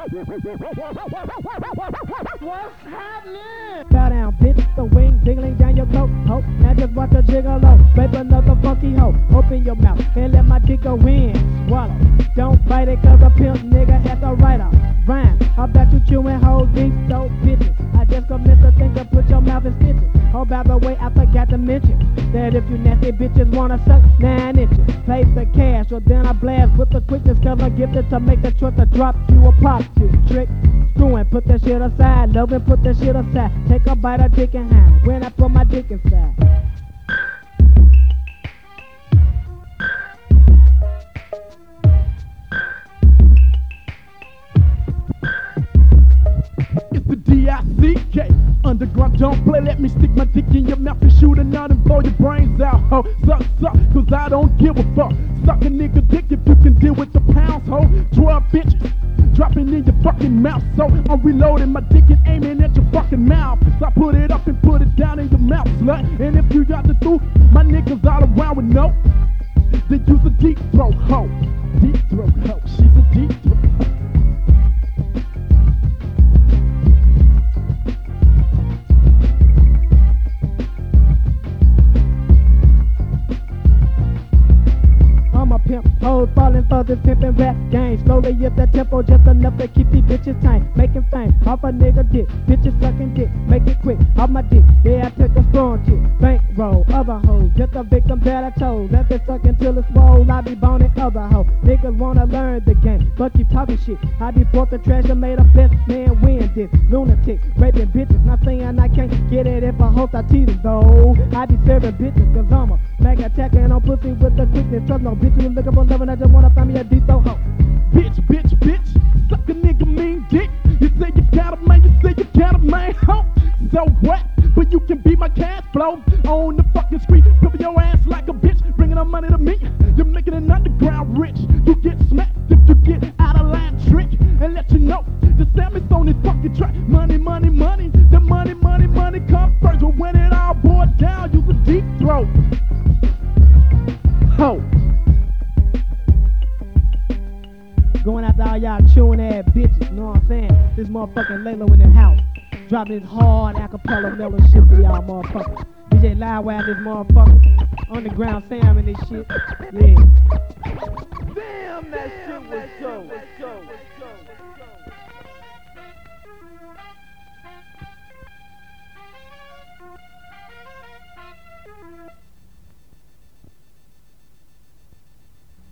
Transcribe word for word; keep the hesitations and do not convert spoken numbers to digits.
What's happening? Bow down, bitch, the wing dingling down your throat. Ho, now just watch a gigolo. Rape another funky hoe. Open your mouth and let my dick go in. Swallow. Don't bite it cause a pimp nigga has to write a rhyme. I bet you chewing hoes deep, so bitches. I just commit to think to put your mouth in stitches. Oh, by the way, I forgot to mention that if you nasty bitches wanna suck nine inches, play the cash or then I blast with the quickness cause I'm gifted to make the choice to drop you a pop you trick. Screwing, put that shit aside, loving, put that shit aside. Take a bite of dick and hide when I put my dick inside. It's the D I C K. Underground, don't play, let me stick my dick in your mouth and shoot a nut and blow your brains out, ho. Suck, suck, cause I don't give a fuck. Suck a nigga dick if you can deal with the pounds, ho. twelve bitches dropping in your fucking mouth, so I'm reloading my dick and aiming at your fucking mouth. So I put it up and put it down in your mouth, slut. And if you got the truth, my niggas all around with no, then use a deep throat, ho. Deep throat, ho. She's a deep throat. I'm a pimp, hoes falling for this pimpin' rap game. Slowly up that tempo just enough to keep these bitches tame. Making fame off a nigga dick, bitches sucking dick. Make it quick, off my dick, yeah I took a strong chick. Bankroll, other hoes, just a victim that I chose. Let it suck until it's swole, I be boning other hoes. Niggas wanna learn the game, but keep talking shit. I be bought the treasure, made a best man win this. Lunatic, raping bitches, not saying I can't get it if I host I tease them though. I be serving bitches cause I'm a mag attacking on pussy with the quickness. Trust no bitch who looking for loving, I just wanna find me a deep throat hoe. Bitch, bitch, bitch, suck a nigga mean dick. You say you got a man, you say you got a man, ho. So what? But you can be my cash flow on the fucking street, pimping your ass like a bitch, bringing up money to me. You're making an underground rich. You get smacked if you get out of line trick, and let you know the Sammy's on this fucking track. Money, money, money, the money, money, money come first. But when it all boils down, use a deep throat, ho. Going after all y'all chewing ass bitches, know what I'm saying? This motherfucking Layla in the house. Dropping this hard acapella mellow shit for y'all motherfuckers. D J Livewire this motherfucker. Underground Sam and this shit. Yeah. Damn, that